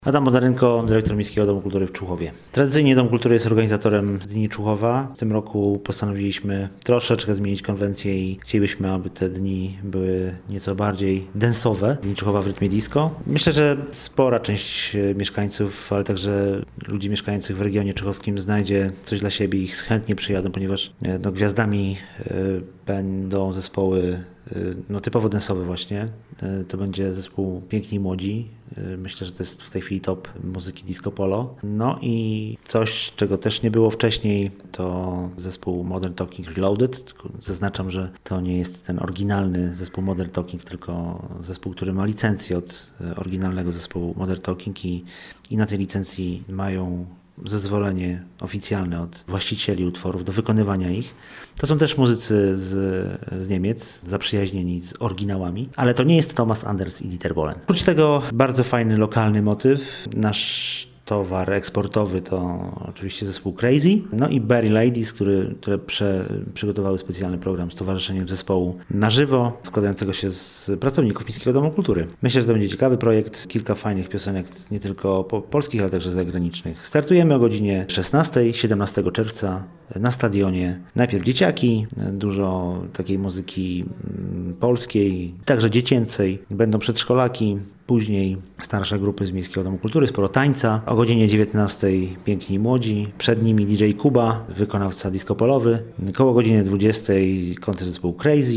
Adam Bodarynko, dyrektor Miejskiego Domu Kultury w Człuchowie. Tradycyjnie Dom Kultury jest organizatorem Dni Człuchowa. W tym roku postanowiliśmy troszeczkę zmienić konwencję i chcielibyśmy, aby te dni były nieco bardziej densowe. Dni Człuchowa w rytmie disco. Myślę, że spora część mieszkańców, ale także ludzi mieszkających w regionie człuchowskim znajdzie coś dla siebie i chętnie przyjadą, ponieważ gwiazdami będą zespoły typowo densowe właśnie. To będzie zespół Piękni i Młodzi. Myślę, że to jest w tej chwili top muzyki disco polo. No i coś, czego też nie było wcześniej, to zespół Modern Talking Reloaded. Zaznaczam, że to nie jest ten oryginalny zespół Modern Talking, tylko zespół, który ma licencję od oryginalnego zespołu Modern Talking i na tej licencji mają zezwolenie oficjalne od właścicieli utworów do wykonywania ich. To są też muzycy z Niemiec, zaprzyjaźnieni z oryginałami, ale to nie jest Thomas Anders i Dieter Bohlen. Oprócz tego bardzo fajny lokalny motyw. Nasz towar eksportowy to oczywiście zespół Crazy, no i Berry Ladies, które przygotowały specjalny program z towarzyszeniem zespołu na żywo, składającego się z pracowników Miejskiego Domu Kultury. Myślę, że to będzie ciekawy projekt, kilka fajnych piosenek, nie tylko polskich, ale także zagranicznych. Startujemy o godzinie 16, 17 czerwca na stadionie. Najpierw dzieciaki, dużo takiej muzyki polskiej, także dziecięcej, będą przedszkolaki, później starsze grupy z Miejskiego Domu Kultury, sporo tańca. O godzinie 19 Piękni i Młodzi, przed nimi DJ Kuba, wykonawca disco polowy. Koło godziny 20 koncert zespołu Crazy,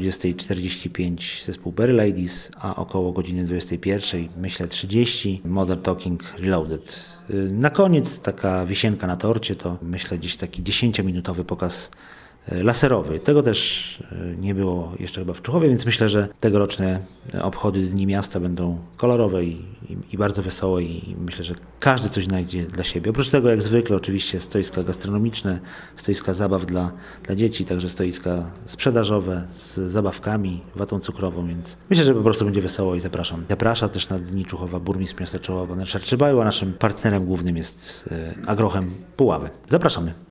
20:45 zespół Berry Ladies, a około godziny 21, myślę 30, Modern Talking Reloaded. Na koniec taka wisienka na torcie to myślę gdzieś taki 10-minutowy pokaz laserowy. Tego też nie było jeszcze chyba w Człuchowie, więc myślę, że tegoroczne obchody Dni Miasta będą kolorowe i bardzo wesołe i myślę, że każdy coś znajdzie dla siebie. Oprócz tego, jak zwykle, oczywiście stoiska gastronomiczne, stoiska zabaw dla dzieci, także stoiska sprzedażowe z zabawkami, watą cukrową, więc myślę, że po prostu będzie wesoło i zapraszam. Zaprasza też na Dni Człuchowa burmistrz miasta Człuchowa, pan Ryszard Szybaju, a naszym partnerem głównym jest Agrochem Puławy. Zapraszamy.